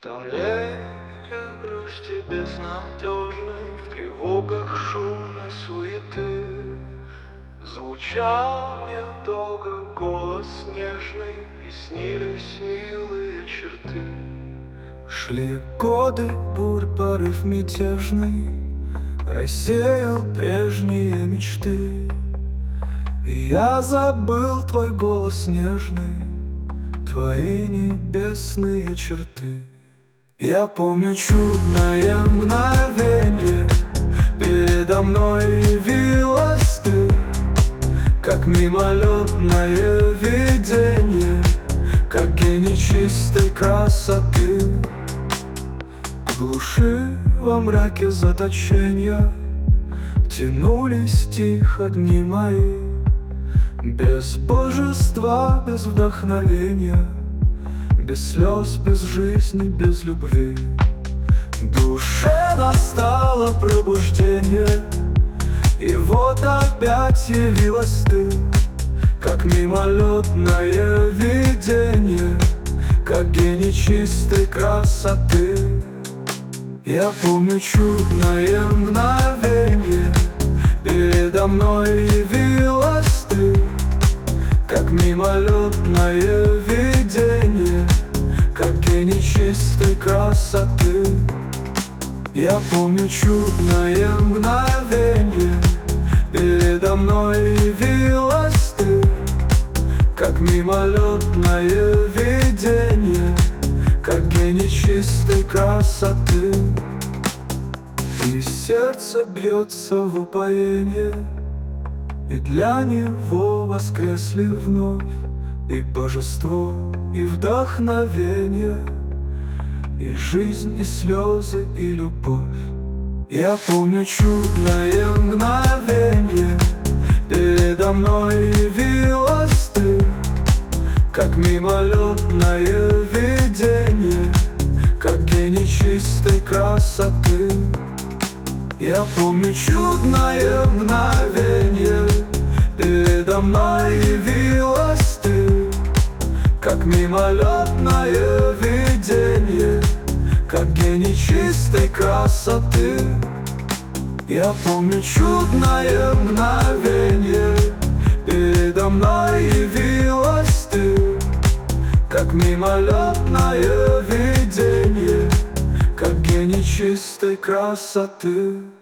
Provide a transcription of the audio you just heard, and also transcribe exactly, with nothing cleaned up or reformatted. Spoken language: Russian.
Томление грусти безнадежной, в тревогах шумной суеты. Звучал мне долго голос нежный, и снились милые черты. Шли годы, бурь, порыв мятежный рассеял прежние мечты. И я забыл твой голос нежный, твои небесные черты. Я помню чудное мгновенье, передо мной явилась ты, как мимолетное видение, как гений чистой красоты. В глуши, во мраке заточения тянулись тихо дни мои, без божества, без вдохновения, без слез, без жизни, без любви. В душе настало пробуждение, и вот опять явилась ты, как мимолетное видение, как гений чистой красоты. Я помню чудное мгновенье, передо мной явилась ты, как мимолетное видение, как гений чистой красоты. Я помню чудное мгновенье, передо мной явилась ты, как мимолетное видение, как гений чистой красоты. И сердце бьется в упоенье, и для него воскресли вновь и божество, и вдохновение, и жизнь, и слезы, и любовь. Я помню чудное мгновенье, передо мной явилась ты, как мимолетное видение, как гений чистой красоты. Я помню чудное мгновенье, передо мной явилась ты, как мимолетное видение, как гений чистой красоты. Я помню чудное мгновенье, передо мной явилась ты, как мимолетное видение, как гений чистой красоты.